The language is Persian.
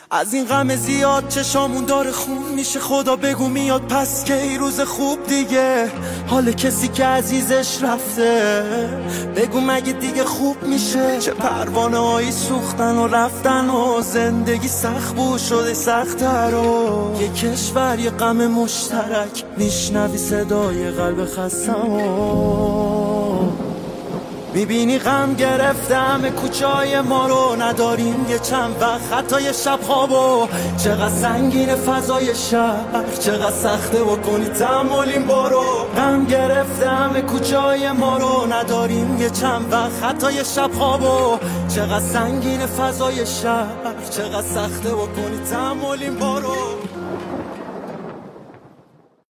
از این غم زیاد چشامون داره خون میشه. خدا بگو میاد پس که ای روز خوب دیگه، حال کسی که عزیزش رفته بگو مگه دیگه خوب میشه. چه پروانه هایی سوختن و رفتن و زندگی سخت بود شده سخت‌تر و یه کشور یه غم مشترک، میشنوی صدای قلب خستم میبینی غم گرفته همه کوچه های ما رو، نداریم یه چند وقت خطای شب خوابو. چقدر سنگین فضای شهر، چقدر سخته بکنی تحمل این بارو. غم گرفته همه کوچه های ما رو، نداریم یه چند وقت خطای شب خوابو. چقدر سنگین فضای شهر، چقدر سخته بکنی تحمل این بارو.